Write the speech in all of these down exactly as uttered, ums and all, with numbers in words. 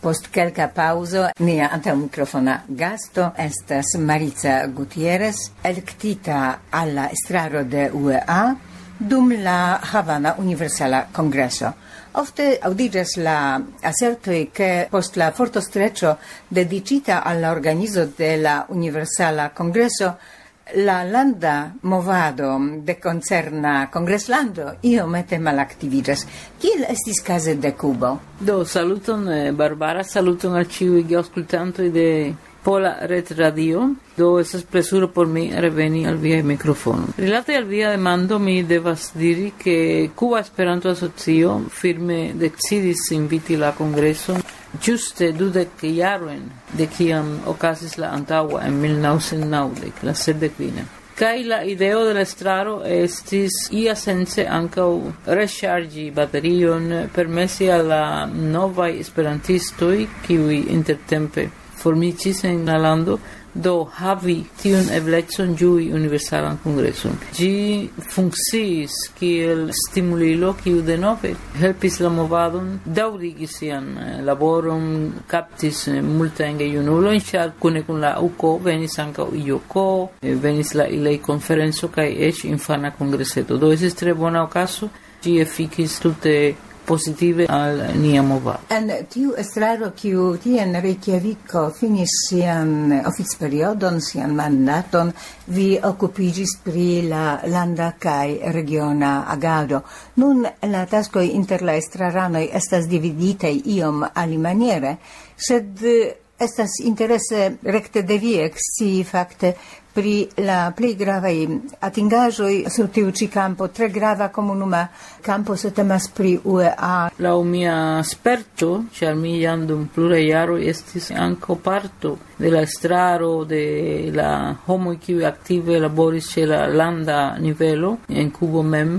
Post kelka pauzo, nia antaŭmikrofona gasto estas Marica Gutierrez, elektita alla estraro de U E A dum la Havana Universala Kongreso. Ofte audigas la asertoi che post la fortostreccio dedicita alla organizo de la Universala Kongreso la landa movado de concerna congreslando iomete malactivigas. Kiel estis case de Cubo? Do, saluton eh, Barbara, saluton al ciui geauscultantoi de Pola Red Radio. Do, estas plesuro por mi reveni al via microfono. Rilate al via demando, mi devas diri che Cuba Esperanto Asocio firme decidis inviti la congreso giuste dudec jaroen de kiam okazis la antaŭa en mil naŭcent naŭdek, la sepdekvina. Kaj la ideo de la estraro estis iasence ankaŭ rechargi baterion, permesi al la novaj esperantistoj, kiuj intertempe formiĝis en la lando, do havi tiun eblecon ĝui universalan kongreson. Ĝi funkciis kiel stimulilo, kiu denove helpis la movadon daŭrigi sian laboron, kaptis multajn gejunulojn, ĉar kune kun la U K O venis ankaŭ I O K O, venis la ilej konferenco kaj eĉ infana kongreseto. Do estis tre bona okazo, ĝi efikis tute positive al nia movado. En tiu estraro kiu tie en Reykjaviko finis sian oficperiodon, sian mandaton, vi okupiĝis pri la landa kaj regiona agado. Nun la taskoj inter la estraranoj estas dividitaj iom alimaniere, sed estas interese rekte de vi ekscii fakte pri la plej gravaj atingaĵoj sur tiu ĉi kampo, tre grava komunuma kampo, se temas pri U E A. Laŭ mia sperto, ĉar mi jam dum pluraj jaroj estis ankaŭ parto de la estraro, de la homoj kiuj aktive laboris ĉe la landa nivelo en Kubo mem,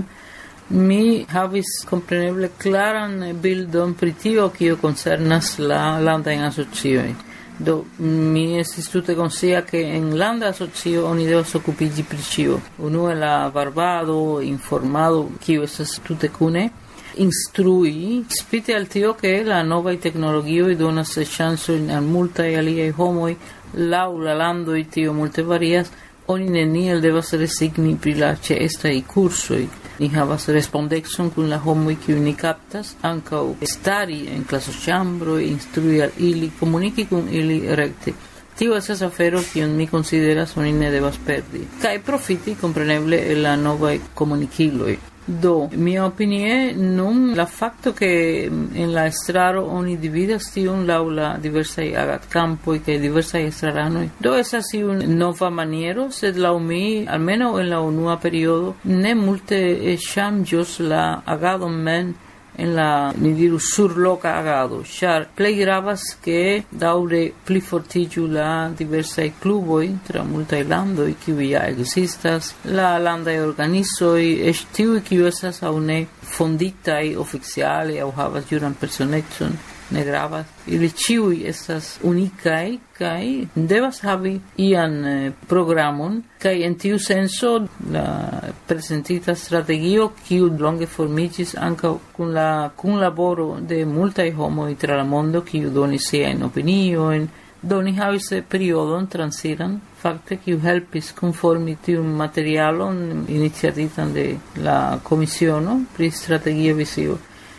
mi havis kompreneble klaran bildon pri tio kio koncernas la landajn asociojn. Do, mi estis tute konscia che en landa asocio oni devas okupiĝi pri ĉio. Unue la varbado, informado, kiu estas tute kune, instrui, spite al tio che la novaj teknologioj donas ŝancojn al multaj aliaj homoj, laŭ la landoj tio multe varias, oni neniel devas resigni pri la ĉeestaj kursoj. Ni havas respondecon kun la homoj kiuj ni kaptas, ankaŭ stari en klasoĉambroj, instrui al ili, komuniki kun ili rekte. Tio estas afero kiun mi konsideras oni ne devas perdi. Kaj profiti kompreneble el la novaj komunikiloj. Do, mia opinie, nun la fakto che en la estraro oni dividas tion laŭ la diversaj agadkampoj kaj diversaj estraranoj. Do estas iu nova maniero, sed laŭ mi, almenaŭ en la unua periodo, ne multe ŝanĝos la agadon mem en la, ni diru, surloka agado, ĉar plej gravas ke daŭre plifortiĝu la diversaj kluboj tra multaj landoj kiuj ja ekzistas, la landaj organizoj, eĉ tiuj kiuj estas aŭ ne fonditaj oficiale aŭ havas juran personecon, ne gravas. Ili ĉiuj estas unikaj kaj devas havi ian eh, programon, kaj en tiu senso la prezentita strategio, kiu longe formiĝis ankaŭ kun la kunlaboro de multaj homoj tra la mondo, kiu donis siajn opiniojn, do ni havis periodon transiran, fakte kiu helpis konformi tiun materialon iniciatitan de la komisiono pri strategia vizio.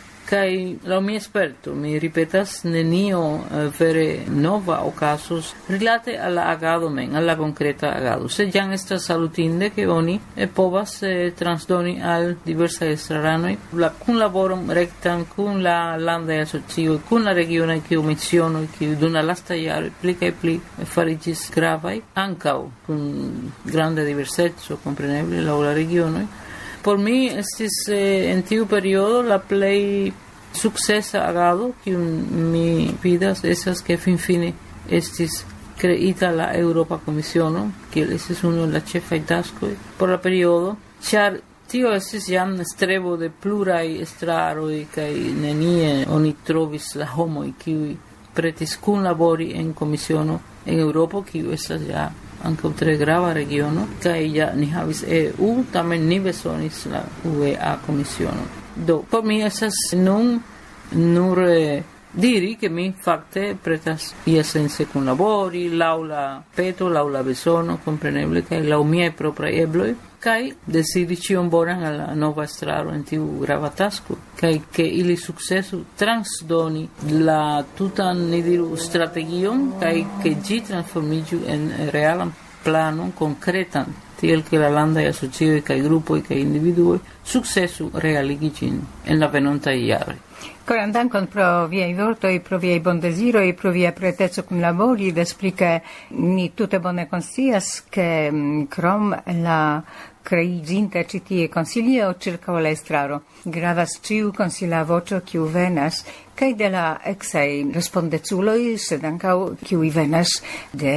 Kai laŭ mia sperto, mi ripetas, nenio eh, vere nova okazos rilate al la agado mem, al la konkreta agado. Sed jam estas salutinde ke oni eh, povas eh, transdoni al diversaj estraranoj la kunlaboron rektan kun la landaj asocioj, kun la regionaj komisionoj, kiuj dum la lastaj jaroj pli kaj pli fariĝis gravaj, ankaŭ kun granda diverseco, kompreneble, laŭ la regionoj. Por mi estis eh, en tiu periodo la plej sukcesa agado kiun mi vidas estas ke finfine estis kreita la Eŭropa Komisiono, kiel estis unu el la ĉefaj taskoj por la periodo, ĉar tio estis jam strebo de pluraj estraroj kaj nenie oni trovis la homoj kiuj pretis kunlabori en komisiono en Eŭropo, kiu estas ja ankaŭ tre grava regiono, kaj ja ni havis E U, tamen ni bezonis la U E A komisiono. Do, por mi estas nun nur diri che mi fakte pretas iasense kunlabori laŭ la peto, laŭ la bezono, kompreneble, kaj laŭ miaj propraj ebloj, kaj decidi ĉion bonan al la nova estraro en tiu grava tasko, kaj ke ili sukcesu transdoni la tutan, ni diru, strategion, kaj ke ĝi transformiĝu en realan planon konkretan, tiel ke la landaj asocioj kaj grupoj kaj individuoj sukcesu realigi ĝin en la venontaj jaroj. Koran dankon pro viaj vortoj, pro viaj bondeziroj, pro via preteco kunlabori, des pli ke ni tute bone konscias, ke krom la kreiĝinta ĉi tie konsilio ĉirkaŭ la estraro gravas ĉiu konsila voĉo kiu venas kaj de la eksaj respondeculoj, sed ankaŭ kiuj venas de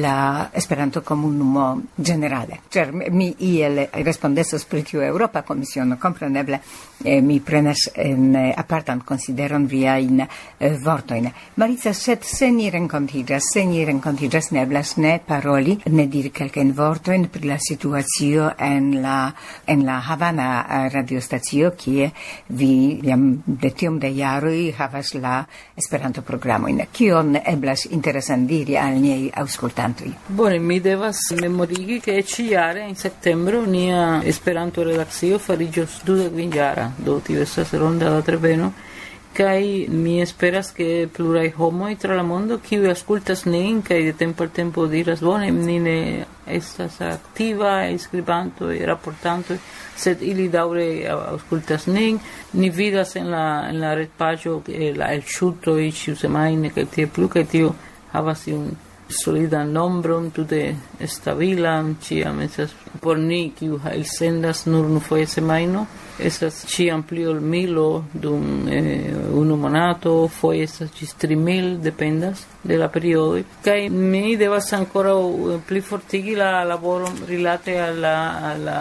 la Esperanto-komunumo ĝenerale. Ĉar mi iel respondecos pri tiu Eŭropa Komisiono, kompreneble eh, mi prenas en apartan konsideron viajn eh, vortojn. Marica, sed se ni renkontiĝas, se ni renkontiĝas, ne eblas ne paroli, ne diri kelkajn vortojn pri la situacio en la en la Havana radiostacio, kie vi jam de tiom de jaroj havas la Esperanto-programojn. Kion eblas interesan diri al niaj aŭskultantoj? Bone, mi devas memorigi ke ĉiujare en septembro nia Esperanto-redakcio fariĝos dudekvinjara, do tio estas ronda da treveno, kaj mi esperas ke pluraj homoj tra la mondo kiuj aŭskultas nin kaj de tempo al tempo diras bone, ni ne estas aktivaj skribantoj, raportantoj, sed ili daŭre aŭskultas nin. Ni vidas en la en la retpaĝo la elŝutoj ĉiusemajne kaj tiel plu, kaj tio havas iun solidan nombron, tute stabilan, ĉiam estas por ni kiu elsendas nur unufoje semajno, estas ĉiam pli ol milo dum eh, unu monato, foje estas ĝis tri mil, dependas de la periodoj. Kaj mi devas ankoraŭ pli fortigi la laboron rilate al la, al la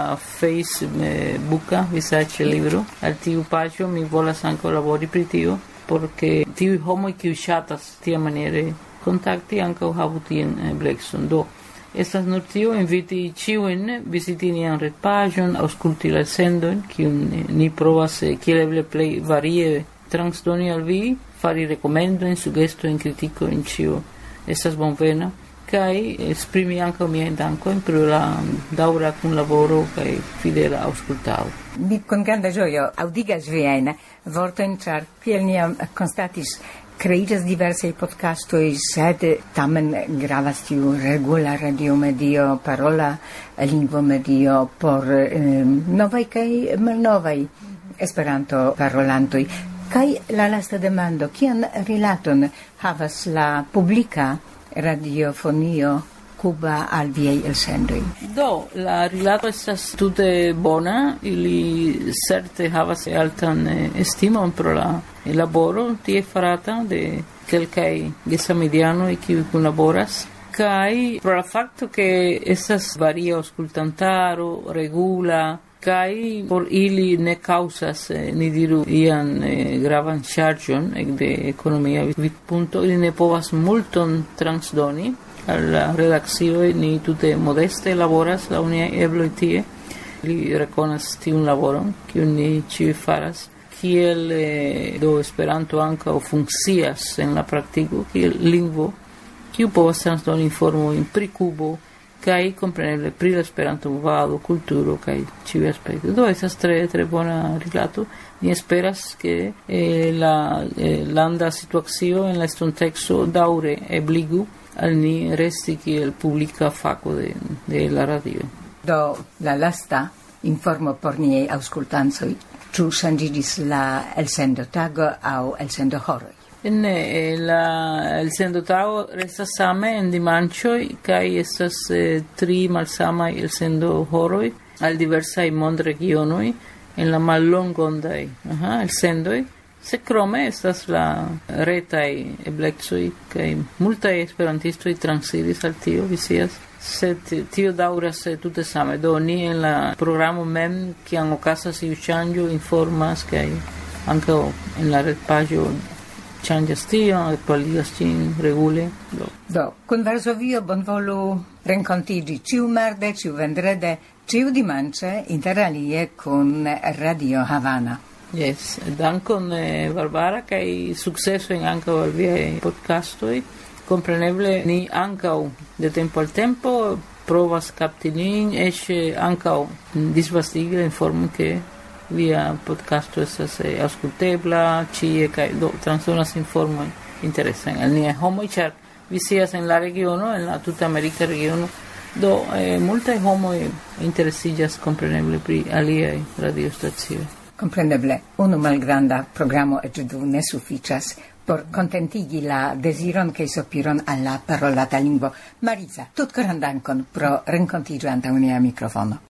Facebooka vizaĝe libro, al tiu paĝo mi volas ankaŭ labori pri tio, porque tiuj homoj kiuj ŝatas tiamaniere kontakti ankaŭ havu tian eblekson. Do estas nur tio, inviti ĉiujn viziti nian retpaĝon, aŭskulti la elsendojn, kiun ni provas kiel eble plej varie transdoni al vi, fari rekomendojn, sugestojn, kritikojn, ĉio estas bonvena, kaj esprimi ankaŭ miajn dankojn pro la daŭra kunlaboro kaj fidela aŭskultado. Mi con granda ĝojo aŭdigas viajn vortojn, ĉar kiel ni jam konstatis, kreiĝas diversaj podcastoj, sed tamen gravas tiu regula radiomedio, parola lingvomedio por eh, novaj kaj malnovaj Esperanto-parolantoj. Kaj la lasta demando, kian rilaton havas la publika radiofonio Cuba al viaj elsendoj? Do, la rilato estas tute bona, ili certe havas altan eh, estimon pro la laboro tie farata de kelkaj gesamideanoj kiuj kunlaboras, kaj pro la fakto ke estas varia aŭskultantaro regula, kaj por ili ne kaŭzas eh, ni diru ian eh, gravan ŝarĝon ekde ekonomia vidpunkto, ili ne povas multon transdoni al la redakcioj, ni tute modeste laboras la niaj ebloj tie, li rekonas tiun laboron kiun ni ĉiuj faras, kiel eh, do Esperanto ankaŭ funkcias en la praktiko kiel lingvo kiu povas transdoni informojn pri Kubo kaj kompreneble pri la Esperanto-movado, kulturo kaj ĉiuj aspektoj. Do estas tre tre bona rilato. Ni esperas ke eh, la eh, landa situacio en la estonteco daŭre ebligu al ni resti kiel publika fako de, de la radio. Do la lasta informo por niaj aŭskultantoj, ĉu ŝanĝiĝis la elsendotago aŭ elsendhoroj? Ne, la elsendotago restas same en dimanĉoj kaj estas eh, tri malsamaj elsendohoroj al diversaj mondregionoj en la mallongondaj aha, elsendoj. Se krome estas la retaj eblecoj kaj multaj esperantistoj transidis al tio, vi scias, sed tio daŭras tute same. Do ni en la programo mem, kiam okazas iu ŝanĝo, informas kaj ankaŭ en la retpaĝo ŝanĝas tion, aktualigas ĝin regule. Do, Do kun Varsovio bonvolu renkontiĝi ĉiumarde, ĉiuvendrede, ĉiudimanĉe, inter alie kun Radio Havana. Yes, dankon eh, Barbara kaj sukcesojn ankaŭ al viaj podcastoj. Kompreneble ni ankaŭ de tempo al tempo provas kapti nin, eĉ ankaŭ disvastigi la informon ke via podcasto estas eh, aŭskultebla ĉie kaj do transdonas informojn interesajn al niaj homoj, ĉar vi scias en la regiono, en la tuta amerika regiono, do eh, multaj homoj interesiĝas kompreneble pri aliaj radiostacioj. Compreneble, unu malgranda programo et du ne suficias por contentigi la desiron che sopiron alla parolata lingvo. Marisa, tut koran dankon pro renkontiĝo antaŭ nia mikrofono.